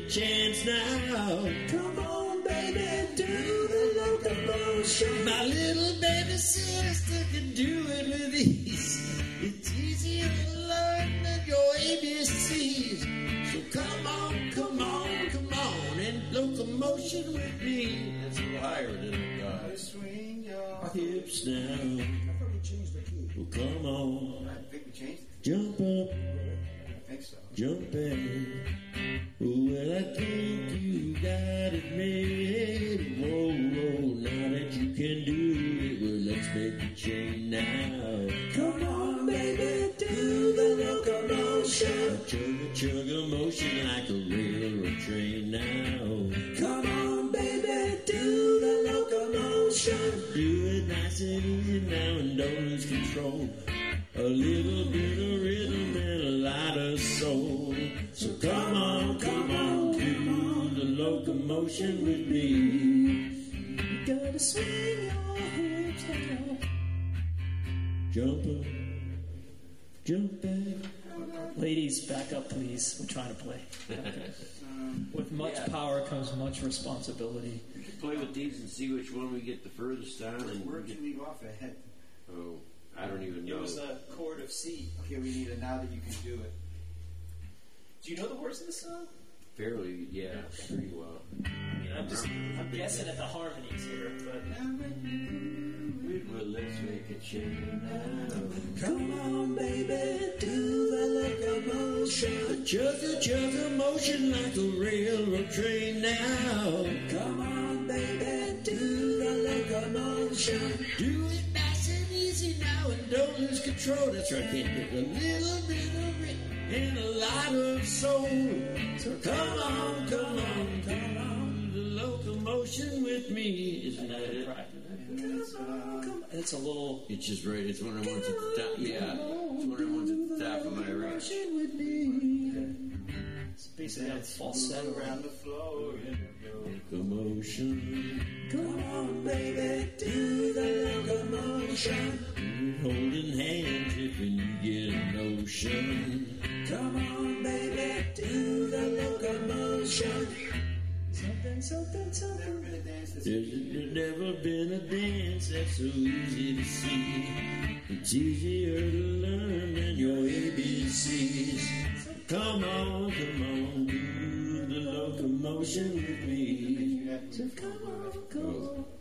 a chance now. Come on, baby, do the locomotion. My little baby sister can do it with ease. It's easier to learn than your ABCs. So come on, come on, come on, and locomotion with me. That's a little higher, little guy. Swing your Hips now. I thought we changed the key. Well, come on. I think we changed it. Jump up, I think so. jump back. Well, I think you got it made. Whoa, whoa, now that you can do it, well, let's make a change now. Come on, baby, do the locomotion. Chug a motion like a railroad train now. Come on, baby, do the locomotion. Do it nice and easy now and don't lose control. A little bit of rhythm and a lot of soul. So come on, do the locomotion with me. You gotta swing your hips now. Jump up, jump back. Ladies, back up, please. We're trying to play. With much power comes much responsibility. We could play with these and see which one we get the furthest on. And Where did you leave off ahead? oh, I don't even know. It was a chord of C. Okay, we need it now that you can do it. Do you know the words of the song? Fairly, yeah, pretty well. I mean, I'm guessing at the harmonies here, but Well, let's make a change now. Come on, baby, do the locomotion. Chug a motion like a railroad train now. Come on, baby, do the locomotion. Do it nice and easy now and don't lose control. That's right, can't get a little bit of rhythm and a lot of soul. So come on, come on, come on, the locomotion with me. Isn't that it? it's a little. It's just right. It's one of the ones at the top. Yeah, it's one of the ones at the top of my range. It's basically a falsetto. Around the floor. Locomotion, Come on, baby, do the locomotion. holding hands if you get a notion. Come on, baby, do the locomotion. Something, something, something. Never been a dance that's There's never been a dance that's so easy to see. It's easier to learn than your ABCs. Come on, do the locomotion with me. so come on, come on.